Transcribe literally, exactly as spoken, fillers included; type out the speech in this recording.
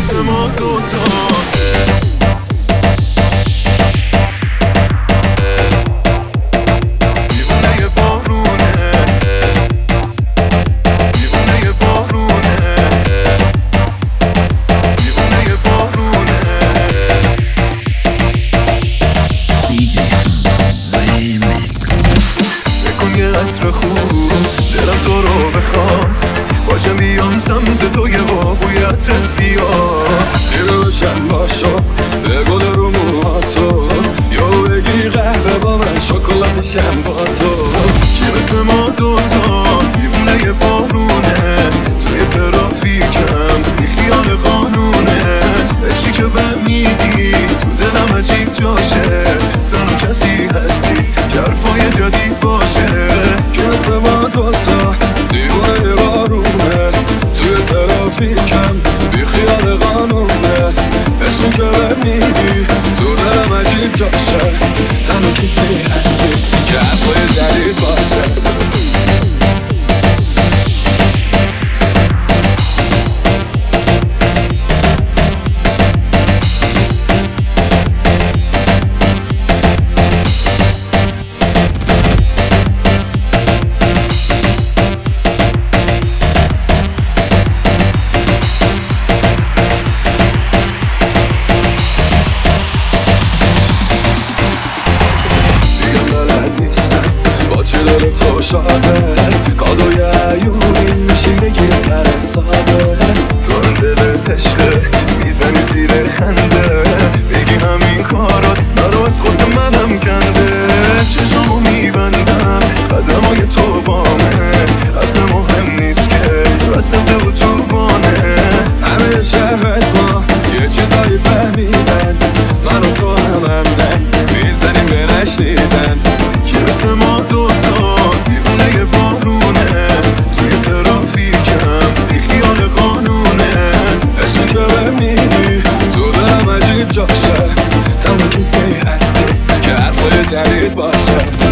مثل ما دوتا. عصر خوب دلم تو رو بخواد، باشم بیام سمت تو یه با بویتت بیاد. زیر روشن باشو بگو رو موهاتو، یا بگیری قهوه با من شکلاتشم با تو. کی مثل ما دوتا دیوونه بارونه، توی ترافیکم بی خیال قانونه. عشقی که به میدی تو دلم عجیب جاشه، تنها کسی هستی که حرفای جدید باشه. کی مثل ما دوتا دیوونه بارونه، توی ترافیکم بی خیال قانونه. عشقی که به میدی تو دلم عجیب جاشه، تنها کسی هستی که حرفای جدید باشه. دل تو شاده کادوی عیونی میشینه گیر سر ساده. تو هم دلت عشقه میزنی زیر خنده، بگی همین کارات منو از خود منم کنده. چشمو میبندم قدمای تو بامه، اصلا مهم نیست که وسط اتوبانه. همه شهر از ما یه چیزایی فهمیدن، من و تو هم همدن میزنیم به نشنیدن. کی مثل ما دوتا دیوونه بارونه، توی ترافیکم بی خیال قانونه. عشقی که به میدی تو دلم عجیب جاشه، تنها کسی هستی که حرفای جدید باشه.